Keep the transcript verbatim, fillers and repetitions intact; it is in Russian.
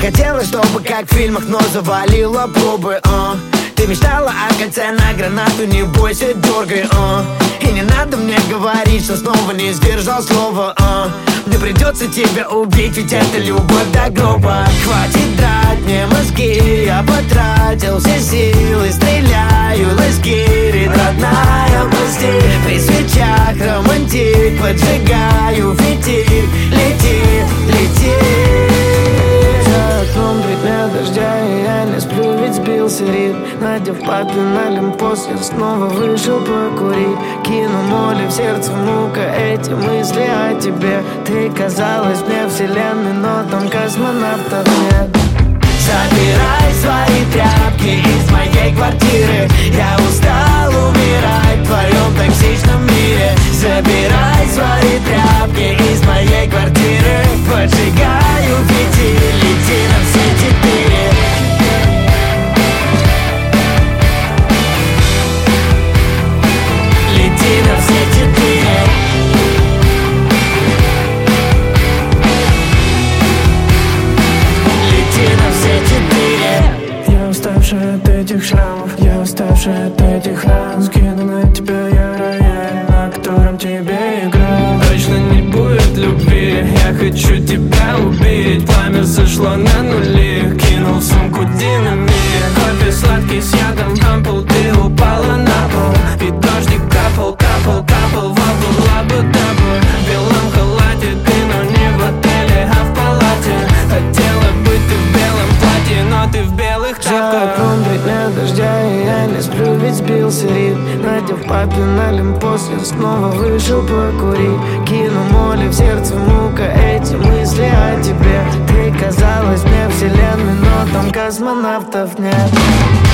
хотела, чтобы как в фильмах, но завалила пробы, а. Ты мечтала о кольце на гранату, не бойся, дергай, а. И не надо мне говорить, что снова не сдержал слова, а. Мне придется тебя убить, ведь это любовь до гроба. Хватит драть мне мозги, я потратил все силы, стреляю, ласкирит родная, прости. При свечах романтик, поджигаю фитиль, летит, летит. За окном три дня дождя, и я не сплю, ведь сбился ритм. Надев папин олимпос, я снова вышел покурить. Кину моли, в сердце мука, эти мысли о тебе. Ты казалась мне вселенной, но там космонавтов нет. Забирай свои тряпки из моей квартиры. Я устал умирать в твоем токсичном мире. Забирай свои тряпки из моей квартиры. Поджигаю фитиль, лети на все четыре. Лети на все четыре. Лети на все четыре. Я уставший от этих шрамов, я уставший от этих ран. Скину на тебя я рояль, на котором тебе играл. Точно не будет любви, я хочу тебя убить. Пламя сошло на нули, кинул в сумку динамит. Кофе сладкий с ядом, ампул, ты упала на пол. И дождик капал, капал, капал, воду лабу-дабу. В белом халате ты, но не в отеле, а в палате. Хотела быть ты в белом платье, но ты в белых тапках. За окном три дня дождя, и я не сплю, ведь сбился ритм. Надев папин олимпос, я снова вышел покурить. Кину моли, в сердце мука, эти мысли о тебе. Ты казалась мне вселенной, но там космонавтов нет.